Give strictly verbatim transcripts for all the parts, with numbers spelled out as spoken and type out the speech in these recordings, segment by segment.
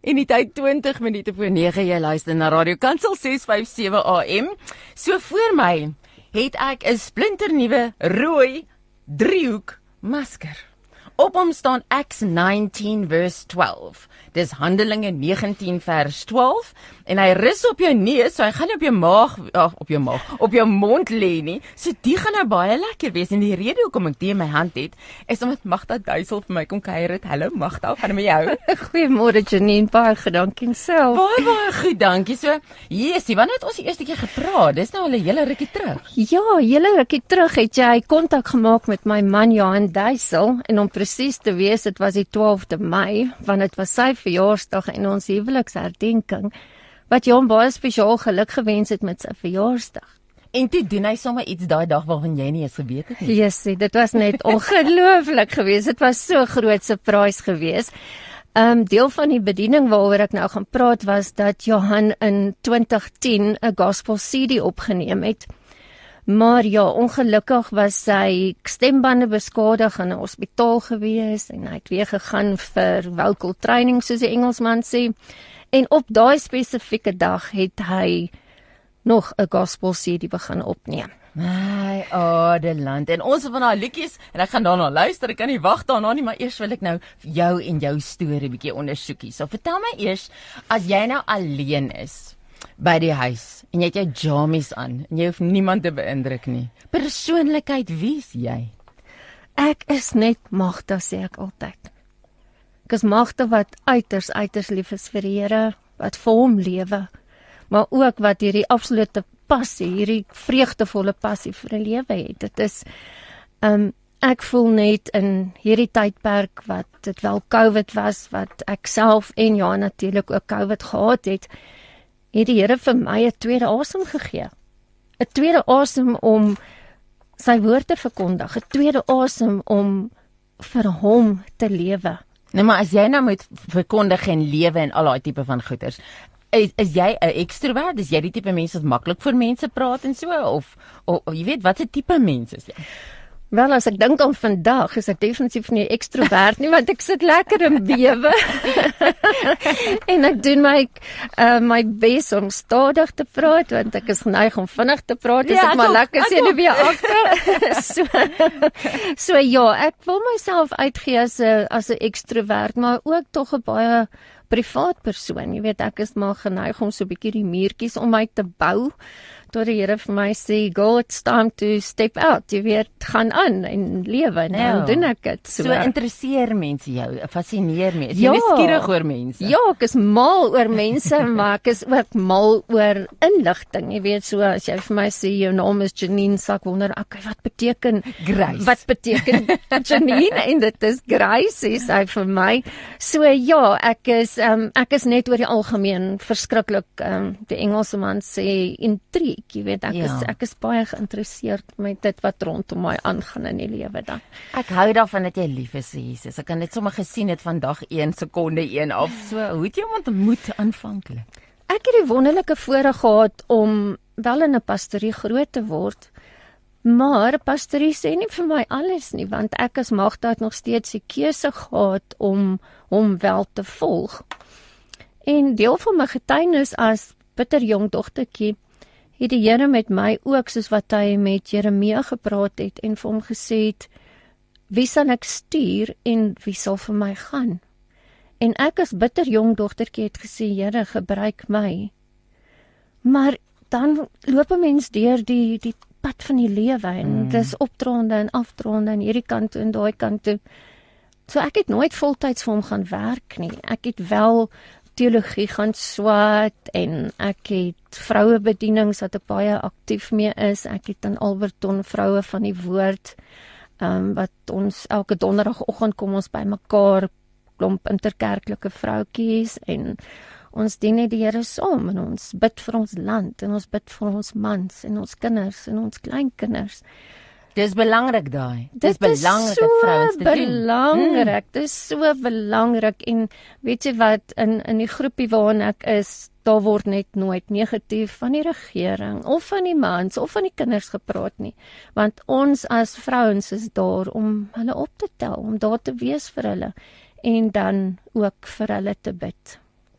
En die tyd twintig minute voor nege, jy luister na Radio Kansel ses vyf sewe A M. So voor my het ek 'n splinternuwe rooi driehoek masker. Op hom staan Acts negentien vers twaalf. Dis Handelinge negentien vers twaalf en hy rus op jou neus, so hy gaan nie op jou maag, ag, op jou maag, op jou mond lê nie. So die gaan nou baie lekker wees en die rede hoekom ek die in my hand het, is omdat Magda Duisel vir my kom kuier het. Hallo Magda, gaan met jou? Goeiemôre Janine, baie gedankie self. Baie baie goed, dankie. So, jesie, wanneer het ons die eerste keer gepraat? Dis nou al 'n hele rukkie terug. Ja, hele rukkie terug het jy kontak gemaak met my man Johan Duisel en om presies te wees, dit was die twaalfde Mei, want dit was sy verjaarsdag en ons huweliksherdenking, wat Jan baie spesiaal geluk gewens het met sy verjaarsdag. En toe doen hy sommer iets daai dag waarvan jy nie eens geweet het nie. Jesie, dit was net ongelooflik geweest. Dit was so groot surprise geweest. Um, deel van die bediening waaroor ek nou gaan praat was dat Johan in twintig tien 'n gospel C D opgeneem het. Maar ja, ongelukkig was sy stembande beskadig in 'n hospitaal gewees en hy het weer gegaan vir vocal training soos die Engelsman sê. En op daai spesifieke dag het hy nog 'n gospel C D begin opneem. My Adeland. En ons van daai liedjies en ek gaan daarna luister. Ek kan nie wag daarna nie, maar eers wil ek nou jou en jou storie bietjie ondersoekie. So vertel my eers, as jy nou alleen is by die huis en jy het jou jammies aan en jy hoef niemand te beïndruk nie. Persoonlikheid, wie is jy? Ek is net Magda, sê ek altyd. Ek is Magda wat uiters uiters lief is vir die Here, wat vir hom lewe, maar ook wat hierdie absolute passie, hierdie vreugdevolle passie vir 'n lewe het. Dit is um, ek voel net in hierdie tydperk wat dit wel COVID was, wat ek self en ja natuurlik ook COVID gehad het, het die Here vir my 'n tweede asem gegee. 'n Tweede asem om sy woord te verkondig, 'n tweede asem om vir hom te lewe. Nou maar as jy nou moet verkondig en lewe en al daai tipe van goeders, is, is jy 'n ekstrovert? Is jy die tipe mens wat maklik voor mense praat en so of, of, of jy weet wat se tipe mens is jy? Wel, as ek dink aan vandag, is ek definitief nie ekstrovert nie, want ek sit lekker in bewe. En ek doen my uh, my bes om stadig te praat, want ek is geneig om vinnig te praat, as ja, ek maar ook, lekker senuweeagtig. so, so ja, ek wil myself uitgee as 'n as 'n ekstrovert, maar ook tog 'n baie privaat persoon. Jy weet, ek is maar geneig om so 'n bietjie die muurtjies om my te bou, tot die Here vir my sê, go, it's time to step out. Jy weet, gaan aan en lewe, en Ja. dan doen ek dit. So interesseer mense jou, fascineer mense. Jy Ja. is nuuskierig oor mense. Ja, ek is mal oor mense, maar ek is ook mal oor inligting. Jy weet, so as jy vir my sê, jou naam is Janine, sal ek wonder, okay, wat beteken Grace. Wat beteken Janine? En dit is Grace, sê sy vir my. So ja, ek is um, ek is net oor die algemeen verskriklik, um, die Engelse man sê intrigue. Jy weet, ek, Ja. is, ek is baie geïnteresseerd met dit wat rondom my aangaan in die lewe dan. Ek hou daarvan dat jy lief is vir Jesus. Ek kan dit sommer gesien het van dag een sekonde een af. So, hoe het jy hom ontmoet aanvanklik? Ek het die wonderlike voorreg gehad om wel in 'n pastorie groot te word, maar 'n pastorie sê nie vir my alles nie, want ek as Magda het nog steeds die keuse gehad om hom wel te volg. En deel van my getuienis as bitterjong dogtertjie het die Here met my ook, soos wat hy met Jeremia gepraat het en vir hom gesê het, wie sal ek stuur en wie sal vir my gaan? En ek as bitterjong dogtertjie het gesê, Here, gebruik my. Maar dan loop 'n mens deur die die pad van die lewe en mm. dis opdronde en afdronde en hierdie kant toe en daai kant toe. So ek het nooit voltyds vir hom gaan werk nie. Ek het wel teologie gaan swat en ek het vrouebedienings wat ek baie aktief mee is. Ek het in Alberton vroue van die woord um, wat ons elke donderdagoggend kom ons by mekaar, klomp interkerklike vroutjies en ons dien net die Here saam en ons bid vir ons land en ons bid vir ons mans en ons kinders en ons kleinkinders. Dis belangrik daai. Dis Dit is belangrik so dat vrouens dit doen. belangrik, dit is so belangrik en weet jy wat, in in die groepie waarin ek is, daar word net nooit negatief van die regering of van die mans of van die kinders gepraat nie, want ons as vrouens is daar om hulle op te tel, om daar te wees vir hulle en dan ook vir hulle te bid.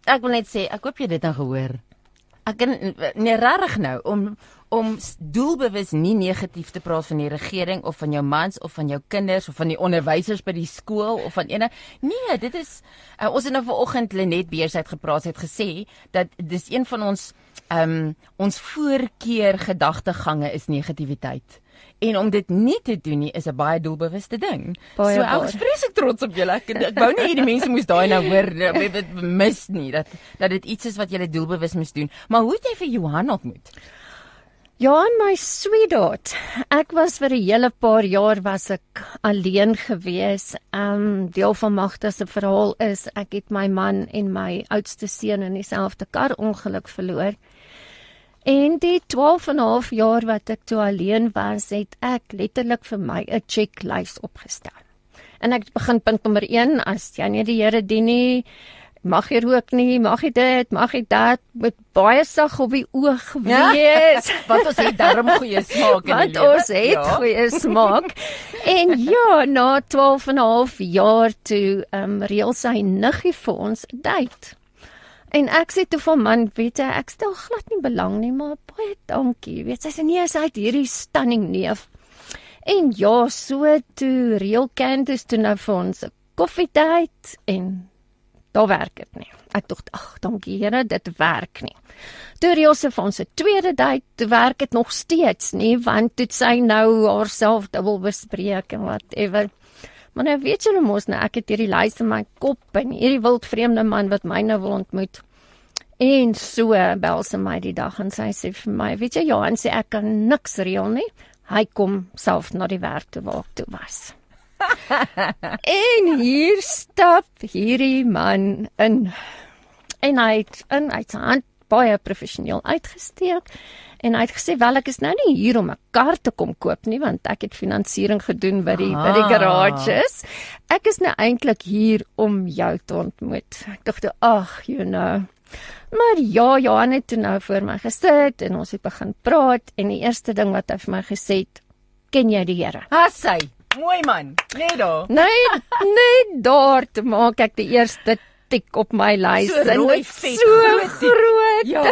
ek wil net sê, ek hoop jy dit nou gehoor. Ek kan nee rarig nou om om doelbewus nie negatief te praat van die regering of van jou mans of van jou kinders of van die onderwysers by die skool of van ene. Nee, dit is uh, ons het nou vanoggend Lenet Beers uit gepraat, sy het gesê dat dis een van ons um, ons voorkeur gedagtegange is negativiteit. En om dit nie te doen nie is 'n baie doelbewuste ding. Baie so ek is vreeslik trots op julle. Ek, ek wou nie hierdie mense moes daai nou hoor, dit mis nie dat dat dit iets is wat julle doelbewus moes doen. Maar hoe het jy vir Johan ontmoet? Johan, my sweetheart. Ek was vir 'n hele paar jaar was ek alleen gewees. Um deel van Magda se verhaal is ek het my man en my oudste seun in dieselfde kar-ongeluk verloor. En die twaalf en 'n half jaar wat ek toe alleen was, het ek letterlik vir my 'n checklys opgestel. En ek begin punt nommer een, as jy nie die Here dien nie, mag jy rook nie, mag jy dit, mag jy dat, met baie sag op die oog wees. Ja, want ons het darm goeie smaak in die Want lewe. ons het ja. goeie smaak. En ja, na twaalf en 'n half jaar toe um, reël sy niggie vir ons 'n date. En ek sê toe van man, weet jy, ek stel glad nie belang nie, maar baie dankie. Weet sy sê nee, sy het hierdie stunning neef. En ja, so toe reël Candice toe nou vir ons 'n koffiedate en daar werk dit nie. Ek dink, ag, dankie Here, dit werk nie. Toe reël sy vir ons 'n tweede date, toe werk dit nog steeds nie, want toe sy nou haarself dubbel bespreek en whatever. Maar nou weet julle mos nou, ek het hierdie lys in my kop en hierdie wildvreemde man wat my nou wil ontmoet. En so bel sy my die dag en sy sê vir my, weet jy Johan, sê ek kan niks reël nie. Hy kom self na die werk toe waar ek toe was. En hier stap hierdie man in. En hy het in uit sy hand baie professioneel uitgesteek. En hy het gesê, wel ek is nou nie hier om 'n kar te kom koop nie, want ek het finansiering gedoen by die, by die garages. Ek is nou eintlik hier om jou te ontmoet. Ek dink, ag, you know. Maar ja, Johan het toe nou voor my gesit en ons het begin praat en die eerste ding wat hy vir my gesê het, ken jy die Here? Ha, sy, mooi man, net daar. Nee, nee, daar te maak ek die eerste tik op my lys. So rooi vet, so groot. groot. Ja.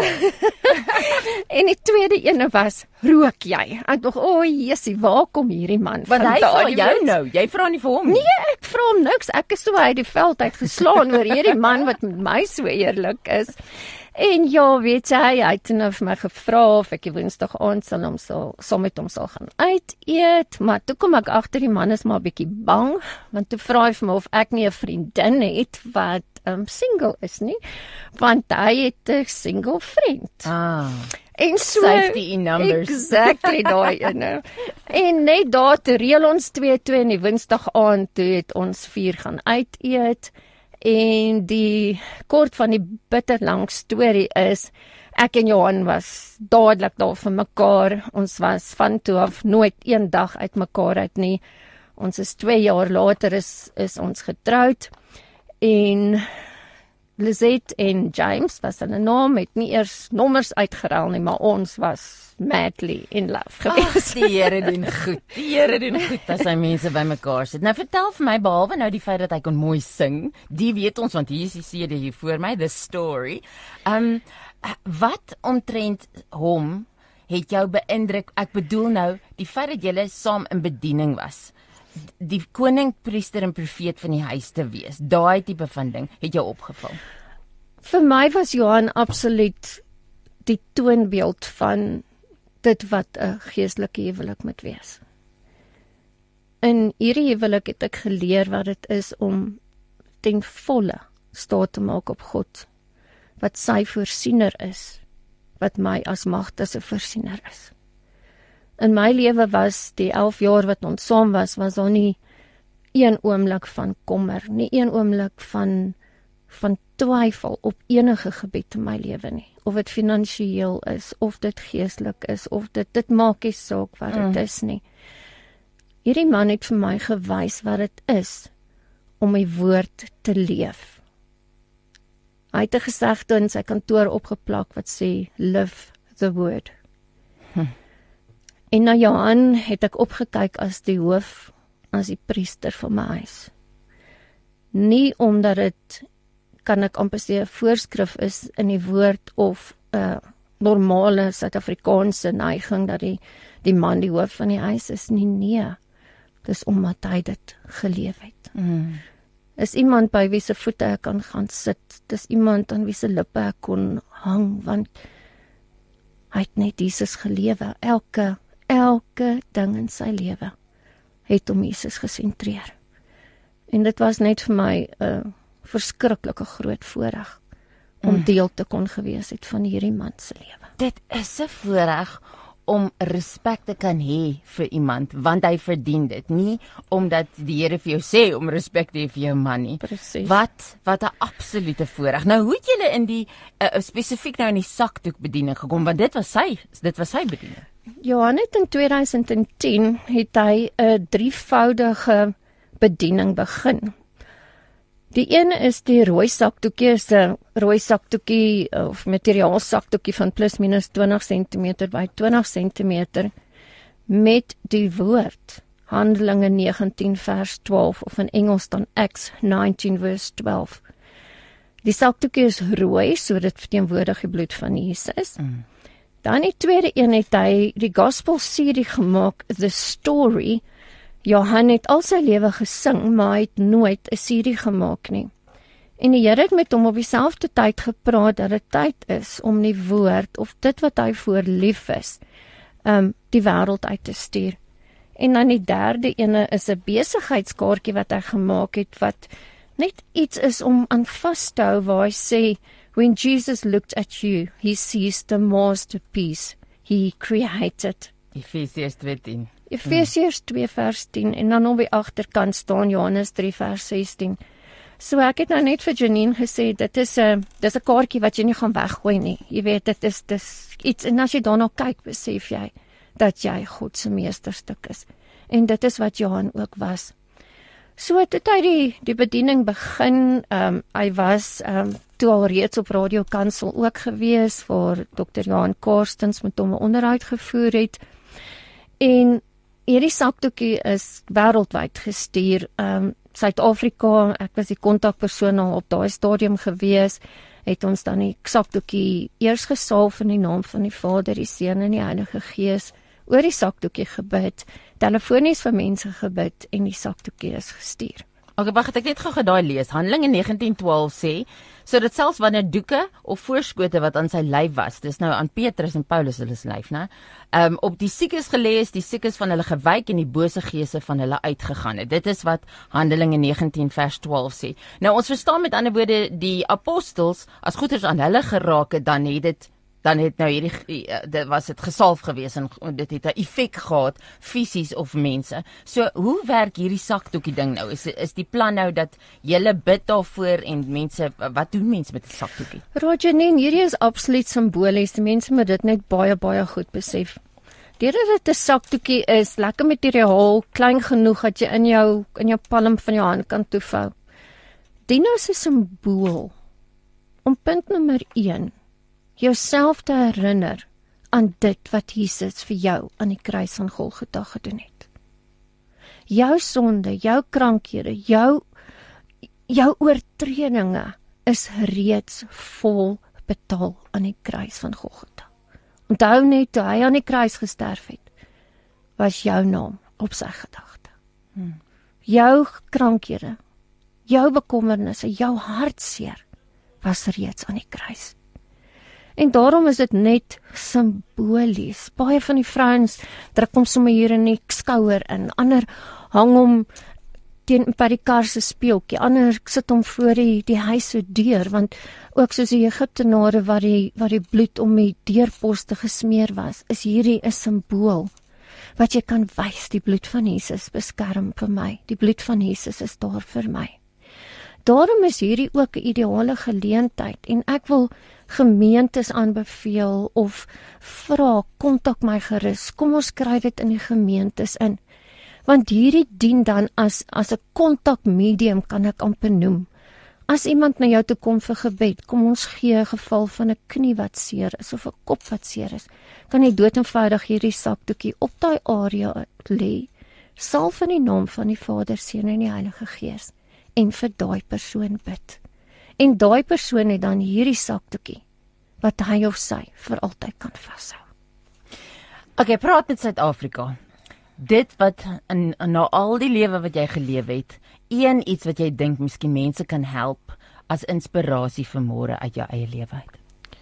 En die tweede ene was, rook jy? Ek dink, o, Jessie, waar kom hierdie man Want hy vandaan? vra jou nou, jy vra nie vir hom nie. Nee, ek vra hom niks. Ek is so uit die veld uit geslaan oor hierdie man wat met my so eerlik is. En ja, weet jy, hy het nou vir my gevra of ek die Woensdag aand sal hom sal, sal met hom sal gaan uit eet, maar toe kom ek agter die man is maar 'n bietjie bang, want toe vra hy vir my of ek nie 'n vriendin het wat um, single is nie, want hy het 'n single vriend. Ah. En so, Safety in numbers. Exactly daai ene. En net daar te reël ons twee twee in die Woensdag aand toe het ons vier gaan uit eet. En die kort van die bitterlang storie is, ek en Johan was dadelik daar vir mekaar. Ons was van toe af nooit een dag uit mekaar uit nie. Ons is twee jaar later is, is ons getroud. En Lizette en James was hulle naam, het nie eers nommers uitgeruil nie, maar ons was madly in love gewees. Ach, die Here doen goed. Die Here doen goed as hy mense bymekaar sit. Nou vertel vir my, behalwe nou die feit dat hy kon mooi sing, die weet ons, want hier is die C D hier voor my, The Story. Um, wat omtrent hom het jou beïndruk? Ek bedoel nou, die feit dat julle saam in bediening was, die koning, priester en profeet van die huis te wees, daai tipe van ding, het jou opgeval? Vir my was Johan absoluut die toonbeeld van dit wat 'n geestelike huwelik moet wees. In hierdie huwelik het ek geleer wat dit is om ten volle staat te maak op God, wat sy voorsiener is, wat my as Magda se voorsiener is. In my lewe was die elf jaar wat ons saam was, was daar nie een oomblik van kommer, nie een oomblik van van twyfel op enige gebied in my lewe nie. Of dit finansiëel is, of dit geestelik is, of dit, dit maak nie saak wat dit mm. is nie. Hierdie man het vir my gewys wat dit is om die woord te leef. Hy het 'n gesegde in sy kantoor opgeplak wat sê, live the word. Hm. En na Johan het ek opgekyk as die hoof, as die priester van my huis. Nie omdat dit kan ek amper sê 'n voorskrif is in die woord of 'n uh, normale Suid-Afrikaanse neiging dat die die man die hoof van die huis is nie. Nee, dis omdat hy dit geleef het. Mm. Is iemand by wie se voete ek kan gaan sit. Dis iemand aan wie se lippe ek kon hang, want hy het net Jesus gelewe. Elke, elke ding in sy lewe het om Jesus gesentreer. En dit was net vir my 'n uh, verskriklike groot voorreg om mm. deel te kon gewees het van hierdie man se lewe. Dit is 'n voorreg om respek te kan hê vir iemand, want hy verdien dit, nie omdat die Here vir jou sê om respek te hê vir jou man nie. Presies. Wat wat 'n absolute voorreg. Nou hoe het julle in die uh, spesifiek nou in die sakdoek bediening gekom, want dit was sy dit was sy bediening. Johan het in twintig tien het hy 'n drievoudige bediening begin. Die een is die rooi sakdoekie, is 'n rooi sakdoekie of materiaal sakdoekie van plus minus twintig sentimeter by twintig sentimeter met die woord Handelinge negentien vers twaalf of in Engels dan Acts nineteen verse twaalf. Die sakdoekie is rooi, so dit verteenwoordig die bloed van Jesus. Mm. Dan die tweede een het hy die gospel serie gemaak, The Story. Johan het al sy lewe gesing, maar hy het nooit 'n serie gemaak nie. En die Here het met hom op dieselfde tyd gepraat dat dit tyd is om die woord of dit wat hy voor lief is, um, die wêreld uit te stuur. En dan die derde ene is 'n besigheidskaartjie wat hy gemaak het wat net iets is om aan vas te hou waar hy sê, when Jesus looked at you, he sees the masterpiece he created. Efesiërs twee tien. Efesiërs twee vers tien en dan op die agterkant staan Johannes drie vers sestien. So ek het nou net vir Janine gesê, dit is 'n dis 'n kaartjie wat jy nie gaan weggooi nie. Jy weet, dit is dis iets, en as jy daarna kyk, besef jy dat jy God se meesterstuk is. En dit is wat Johan ook was. So toe hy die die bediening begin, um, hy was um, toe al reeds op Radio Kansel ook gewees, waar dokter Johan Karstens met hom 'n onderhoud gevoer het. En hierdie sakdoekie is wêreldwyd gestuur. Um, Suid-Afrika, ek was die kontakpersoon al op daai stadium gewees, het ons dan die sakdoekie eers gesalf in die naam van die Vader, die Seun en die Heilige Gees, oor die sakdoekie gebid, telefonies vir mense gebid en die sakdoekie is gestuur. Ok, wag, het ek net gou daai lees. Handelinge negentien twaalf sê, so dat selfs wanneer doeke of voorskote wat aan sy lyf was, dis nou aan Petrus en Paulus hulle lyf, né? Um, op die siekes gelees, die siekes van hulle gewyk en die bose geeste van hulle uitgegaan het. Dit is wat Handelinge negentien vers twaalf sê. Nou ons verstaan met ander woorde, die apostels, as goeders aan hulle geraak het, dan het dit dan het nou hierdie, dit was het gesalf gewees en dit het 'n effek gehad, fisies of mense. So, hoe werk hierdie sakdoekie ding nou? Is, is die plan nou dat julle bid daarvoor en mense, wat doen mense met die sakdoekie? Roger, hierdie is absoluut simbolies, die mense moet dit net baie, baie goed besef. Deurdat dit 'n sakdoekie is, lekker materiaal, klein genoeg dat jy in jou, in jou palm van jou hand kan toevou. Dien as 'n simbool, om punt nommer een, jouself te herinner aan dit wat Jesus vir jou aan die kruis van Golgotha gedoen het. Jou sonde, jou krankhede, jou, jou oortredinge is reeds vol betaal aan die kruis van Golgotha. Onthou net, toe hy aan die kruis gesterf het, was jou naam op sy gedagte. Hmm. Jou krankhede, jou bekommernisse, jou hartseer was reeds aan die kruis. En daarom is dit net simbolies. Baie van die vrouens druk hom sommer hier in die skouer in, ander hang hom teen by die kar se speeltjie, ander sit hom voor die, die huis se deur, want ook soos die Egiptenare waar die, waar die bloed om die deurposte gesmeer was, is hierdie 'n simbool wat jy kan wys, die bloed van Jesus beskerm vir my, die bloed van Jesus is daar vir my. Daarom is hierdie ook 'n ideale geleentheid en ek wil gemeentes aanbeveel of vra, kontak my gerus, kom ons kry dit in die gemeentes in, want hierdie dien dan as as 'n kontakmedium, kan ek amper noem. As iemand na jou toe kom vir gebed, kom ons gee 'n geval van 'n knie wat seer is of 'n kop wat seer is, kan jy dood eenvoudig hierdie sakdoekie op daai area lê, salf in die naam van die Vader, Seun en die Heilige Gees, en vir daai persoon bid. En daai persoon het dan hierdie sakdoekie wat hy of sy vir altyd kan vashou. Okay, praat met Suid-Afrika. Dit wat in, in na al die lewe wat jy geleef het, een iets wat jy dink miskien mense kan help as inspirasie vir môre uit jou eie lewe uit.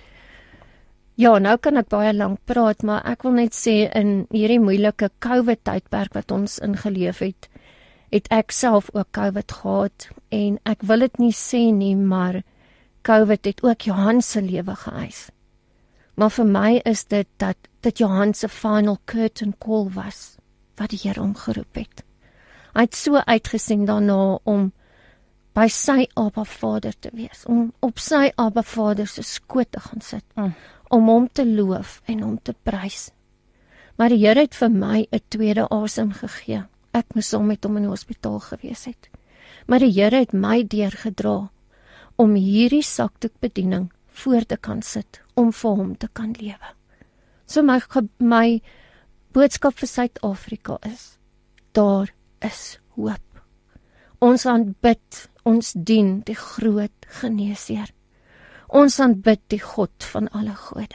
Ja, nou kan ek baie lank praat, maar ek wil net sê in hierdie moeilike COVID tydperk wat ons ingeleef het, het ek self ook COVID gehad en ek wil dit nie sê nie, maar COVID het ook Johan se lewe geëis. Maar vir my is dit dat dit Johan se final curtain call was wat die Here hom geroep het. Hy het so uitgesien daarna om by sy Abba Vader te wees, om op sy Abba Vader se skoot te gaan sit, mm. om hom te loof en hom te prys. Maar die Here het vir my 'n tweede asem gegee. Ek moes saam met hom in die hospitaal gewees het. Maar die Here het my deurgedra om hierdie sakdoekbediening voor te kan sit, om vir hom te kan lewe. So my, my boodskap vir Suid-Afrika is, daar is hoop. Ons aanbid, ons dien die groot geneesheer. Ons aanbid die God van alle gode.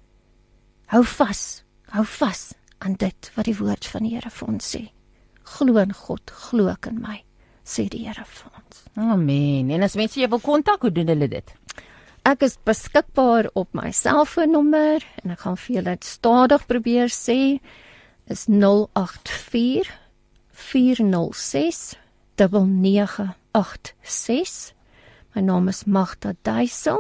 Hou vas, hou vas aan dit wat die woord van die Here vir ons sê. Glo in God, glo ek in my, sê die Here vir ons. Amen. En as mense jy wil kontak, hoe doen hulle dit? Ek is beskikbaar op my selfoonnommer en ek gaan vir julle dit stadig probeer sê, is nul agt vier, vier nul ses, nege nege agt ses. My naam is Magda Duisel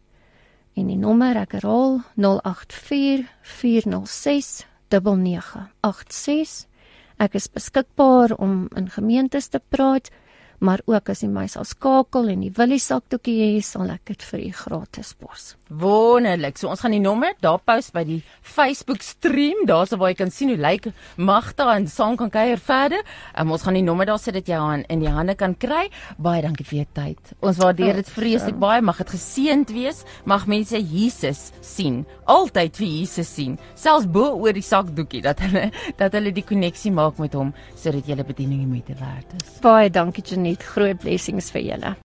en die nommer ek herhaal nul agt vier, vier nul ses, nege nege agt ses. Ek is beskikbaar om in gemeentes te praat, maar ook as jy my sal skakel en jy wil die sakdoekie hê, sal ek dit vir u gratis pos. Wonderlik. So ons gaan die nommer daar post by die Facebook stream, daar so waar jy kan sien hoe lyk Magda en saam kan kuier verder. Um, ons gaan die nommer daar sit dat jy aan in die hande kan kry. Baie dankie vir jou tyd. Ons waardeer dit vreeslik baie. Mag dit geseënd wees. Mag mense Jesus sien. Altyd vir Jesus sien. Selfs bo oor die sakdoekie dat hulle dat hulle die koneksie maak met hom sodat julle bediening die moeite werd is. Baie dankie Janette. Groot blessings vir julle.